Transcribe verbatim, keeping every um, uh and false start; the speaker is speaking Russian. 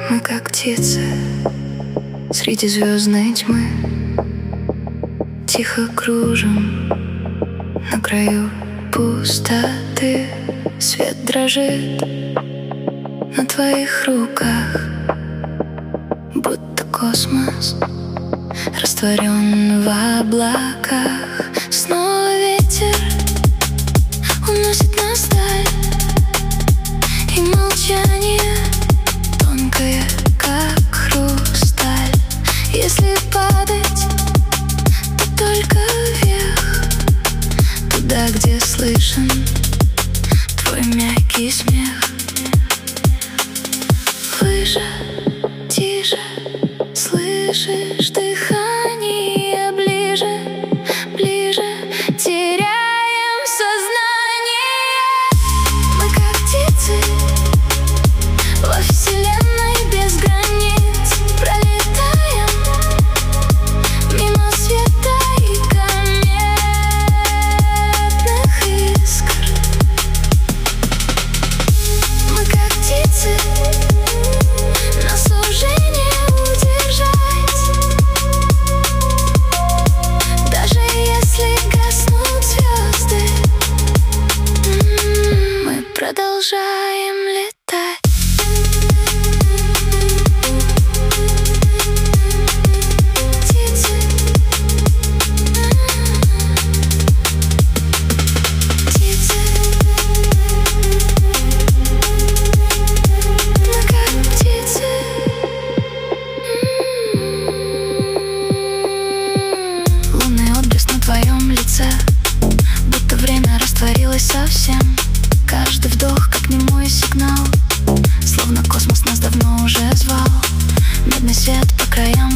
Мы как птицы среди звездной тьмы, тихо кружим на краю пустоты. Свет дрожит на твоих руках, будто космос растворен в облаках. Снова ветер уносит нас вдаль, и молчание тонкое, как хрусталь. Если падать, то только вверх, туда, где слышен твой мягкий смех. Выше, тише, слышишь дыхание, ближе, ближе, теряем сознание. Мы как птицы во вселенной без границ, пролетаем мимо света и кометных искр. Мы как птицы, нас уже не удержать, даже если гаснут звезды. Мы продолжаем летать. Птицы, птицы, мы как птицы. Лунный отблеск на твоем лице, будто время растворилось совсем. Каждый вдох, как немой сигнал, словно космос нас давно уже звал. Медный свет по краям